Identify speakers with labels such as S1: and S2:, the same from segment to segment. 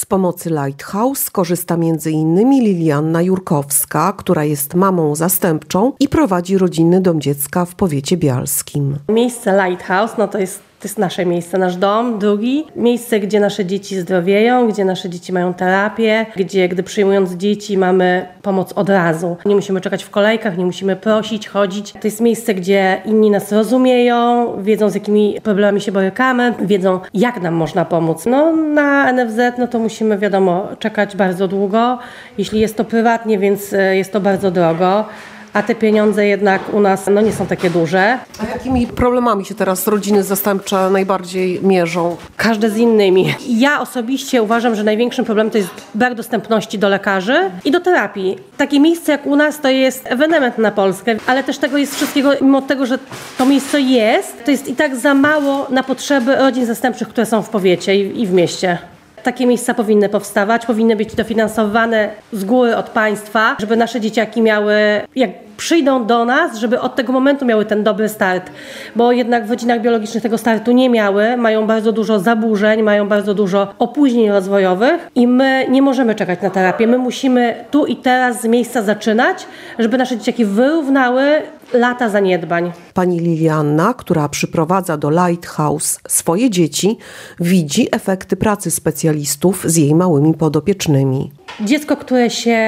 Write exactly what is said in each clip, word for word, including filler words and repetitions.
S1: Z pomocy Lighthouse korzysta między innymi Lilianna Jurkowska, która jest mamą zastępczą i prowadzi rodzinny dom dziecka w powiecie bialskim.
S2: Miejsce Lighthouse, no to jest To jest nasze miejsce, nasz dom, drugi. Miejsce, gdzie nasze dzieci zdrowieją, gdzie nasze dzieci mają terapię, gdzie gdy przyjmując dzieci mamy pomoc od razu. Nie musimy czekać w kolejkach, nie musimy prosić, chodzić. To jest miejsce, gdzie inni nas rozumieją, wiedzą z jakimi problemami się borykamy, wiedzą jak nam można pomóc. No na N F Z no to musimy wiadomo czekać bardzo długo. Jeśli jest to prywatnie, więc jest to bardzo drogo. A te pieniądze jednak u nas no, nie są takie duże.
S1: A jakimi problemami się teraz rodziny zastępcze najbardziej mierzą?
S2: Każde z innymi. Ja osobiście uważam, że największym problemem to jest brak dostępności do lekarzy i do terapii. Takie miejsce jak u nas to jest ewenement na Polskę, ale też tego jest wszystkiego, mimo tego, że to miejsce jest, to jest i tak za mało na potrzeby rodzin zastępczych, które są w powiecie i, i w mieście. Takie miejsca powinny powstawać, powinny być dofinansowane z góry od państwa, żeby nasze dzieciaki miały, jak przyjdą do nas, żeby od tego momentu miały ten dobry start. Bo jednak w rodzinach biologicznych tego startu nie miały, mają bardzo dużo zaburzeń, mają bardzo dużo opóźnień rozwojowych i my nie możemy czekać na terapię. My musimy tu i teraz z miejsca zaczynać, żeby nasze dzieciaki wyrównały lata zaniedbań.
S1: Pani Lilianna, która przyprowadza do Lighthouse swoje dzieci, widzi efekty pracy specjalistów z jej małymi podopiecznymi.
S2: Dziecko, które się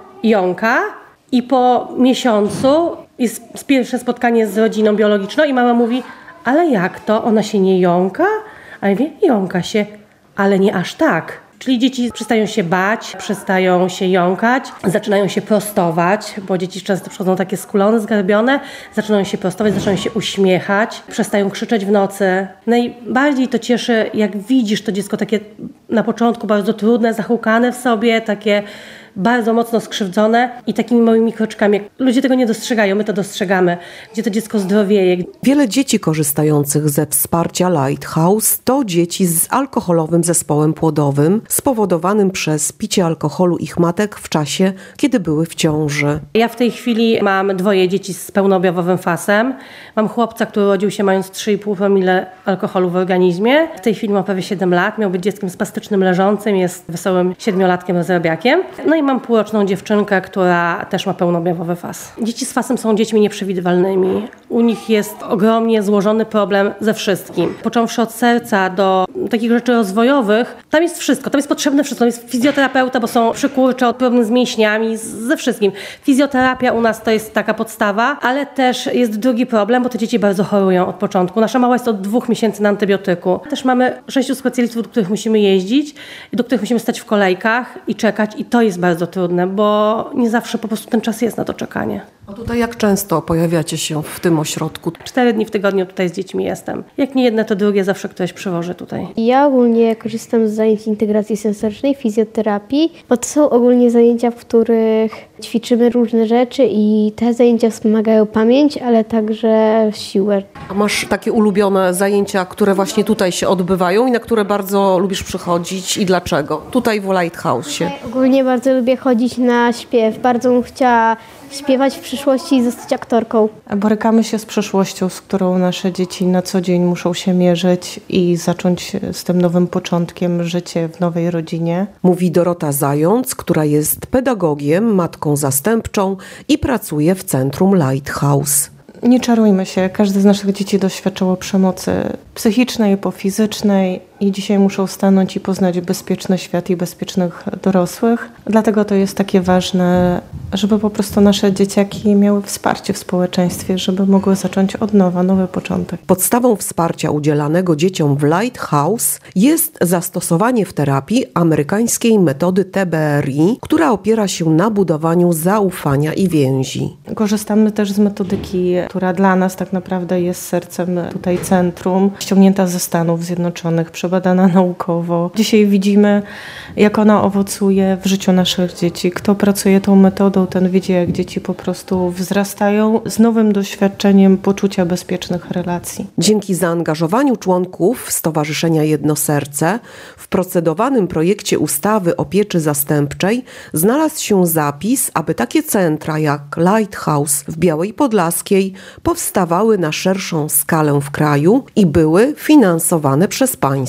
S2: jąka i po miesiącu jest pierwsze spotkanie z rodziną biologiczną i mama mówi, ale jak to? Ona się nie jąka? A ja mówię, jąka się, ale nie aż tak. Czyli dzieci przestają się bać, przestają się jąkać, zaczynają się prostować, bo dzieci często przychodzą takie skulone, zgarbione, zaczynają się prostować, zaczynają się uśmiechać, przestają krzyczeć w nocy. Najbardziej to cieszy, jak widzisz to dziecko takie na początku bardzo trudne, zahukane w sobie, takie bardzo mocno skrzywdzone i takimi małymi kroczkami. Ludzie tego nie dostrzegają, my to dostrzegamy, gdzie to dziecko zdrowieje.
S1: Wiele dzieci korzystających ze wsparcia Lighthouse to dzieci z alkoholowym zespołem płodowym spowodowanym przez picie alkoholu ich matek w czasie, kiedy były w ciąży.
S2: Ja w tej chwili mam dwoje dzieci z pełnoobjawowym fasem. Mam chłopca, który urodził się mając trzy i pół promile alkoholu w organizmie. W tej chwili ma prawie siedem lat, miał być dzieckiem spastycznym leżącym, jest wesołym siedmiolatkiem rozrabiakiem. No i mam półroczną dziewczynkę, która też ma pełnoobjawowy fas. Dzieci z fasem są dziećmi nieprzewidywalnymi. U nich jest ogromnie złożony problem ze wszystkim. Począwszy od serca do takich rzeczy rozwojowych, tam jest wszystko, tam jest potrzebne wszystko. Tam jest fizjoterapeuta, bo są przykurcze, problem z mięśniami, ze wszystkim. Fizjoterapia u nas to jest taka podstawa, ale też jest drugi problem, bo te dzieci bardzo chorują od początku. Nasza mała jest od dwóch miesięcy na antybiotyku. Też mamy sześciu specjalistów, do których musimy jeździć, do których musimy stać w kolejkach i czekać i to jest bardzo trudne, bo nie zawsze po prostu ten czas jest na to czekanie.
S1: A tutaj jak często pojawiacie się w tym ośrodku?
S2: Cztery dni w tygodniu tutaj z dziećmi jestem. Jak nie jedne, to drugie, zawsze ktoś przywoży tutaj.
S3: Ja ogólnie korzystam z zajęć integracji sensorycznej, fizjoterapii, bo to są ogólnie zajęcia, w których ćwiczymy różne rzeczy i te zajęcia wspomagają pamięć, ale także siłę.
S1: A masz takie ulubione zajęcia, które właśnie tutaj się odbywają i na które bardzo lubisz przychodzić i dlaczego? Tutaj w Lighthouse'ie.
S3: Ja ogólnie bardzo lubię chodzić na śpiew. Bardzo bym chciała śpiewać w przyszłości i zostać aktorką.
S4: Borykamy się z przeszłością, z którą nasze dzieci na co dzień muszą się mierzyć i zacząć z tym nowym początkiem życie w nowej rodzinie.
S1: Mówi Dorota Zając, która jest pedagogiem, matką zastępczą i pracuje w centrum Lighthouse.
S4: Nie czarujmy się, każde z naszych dzieci doświadczało przemocy psychicznej, fizycznej i dzisiaj muszą stanąć i poznać bezpieczny świat i bezpiecznych dorosłych. Dlatego to jest takie ważne, żeby po prostu nasze dzieciaki miały wsparcie w społeczeństwie, żeby mogły zacząć od nowa, nowy początek.
S1: Podstawą wsparcia udzielanego dzieciom w Lighthouse jest zastosowanie w terapii amerykańskiej metody T B R I, która opiera się na budowaniu zaufania i więzi.
S4: Korzystamy też z metodyki, która dla nas tak naprawdę jest sercem tutaj centrum, ściągnięta ze Stanów Zjednoczonych, przebadana naukowo. Dzisiaj widzimy, jak ona owocuje w życiu naszych dzieci. Kto pracuje tą metodą, ten widzi, jak dzieci po prostu wzrastają z nowym doświadczeniem poczucia bezpiecznych relacji.
S1: Dzięki zaangażowaniu członków Stowarzyszenia Jedno Serce w procedowanym projekcie ustawy o pieczy zastępczej znalazł się zapis, aby takie centra jak Lighthouse w Białej Podlaskiej powstawały na szerszą skalę w kraju i były finansowane przez państwo.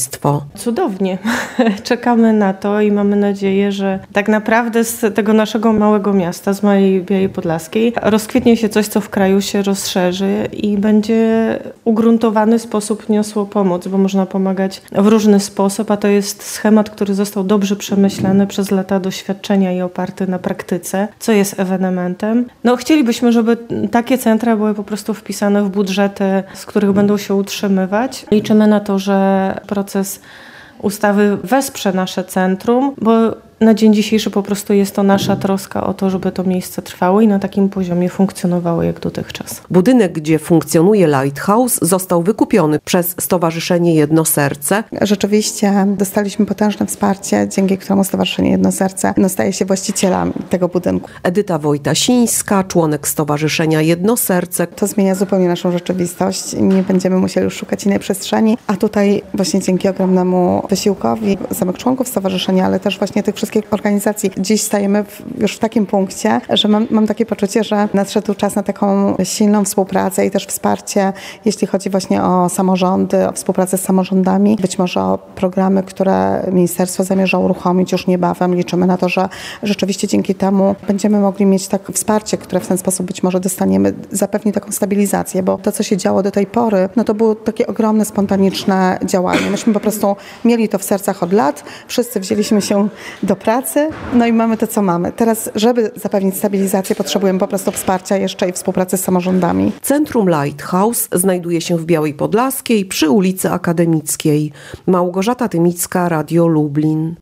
S1: Państwo?
S4: Cudownie. Czekamy na to i mamy nadzieję, że tak naprawdę z tego naszego małego miasta, z małej Białej Podlaskiej, rozkwitnie się coś, co w kraju się rozszerzy i będzie ugruntowany sposób niosło pomoc, bo można pomagać w różny sposób, a to jest schemat, który został dobrze przemyślany przez lata doświadczenia i oparty na praktyce, co jest ewenementem. No, chcielibyśmy, żeby takie centra były po prostu wpisane w budżety, z których będą się utrzymywać. Liczymy na to, że proces ustawy wesprze nasze centrum, bo na dzień dzisiejszy po prostu jest to nasza troska o to, żeby to miejsce trwało i na takim poziomie funkcjonowało jak dotychczas.
S1: Budynek, gdzie funkcjonuje Lighthouse, został wykupiony przez Stowarzyszenie Jedno Serce.
S5: Rzeczywiście dostaliśmy potężne wsparcie, dzięki któremu Stowarzyszenie Jedno Serce no, staje się właścicielem tego budynku.
S1: Edyta Wojtasińska, członek Stowarzyszenia Jedno Serce.
S5: To zmienia zupełnie naszą rzeczywistość. Nie będziemy musieli już szukać innej przestrzeni, a tutaj właśnie dzięki ogromnemu wysiłkowi samych członków stowarzyszenia, ale też właśnie tych wszystkich organizacji. Dziś stajemy w, już w takim punkcie, że mam, mam takie poczucie, że nadszedł czas na taką silną współpracę i też wsparcie, jeśli chodzi właśnie o samorządy, o współpracę z samorządami, być może o programy, które ministerstwo zamierza uruchomić już niebawem. Liczymy na to, że rzeczywiście dzięki temu będziemy mogli mieć tak wsparcie, które w ten sposób być może dostaniemy, zapewni taką stabilizację, bo to, co się działo do tej pory, no to było takie ogromne, spontaniczne działanie. Myśmy po prostu mieli to w sercach od lat, wszyscy wzięliśmy się do pracy, no i mamy to, co mamy. Teraz, żeby zapewnić stabilizację, potrzebujemy po prostu wsparcia jeszcze i współpracy z samorządami.
S1: Centrum Lighthouse znajduje się w Białej Podlaskiej przy ulicy Akademickiej. Małgorzata Tymicka, Radio Lublin.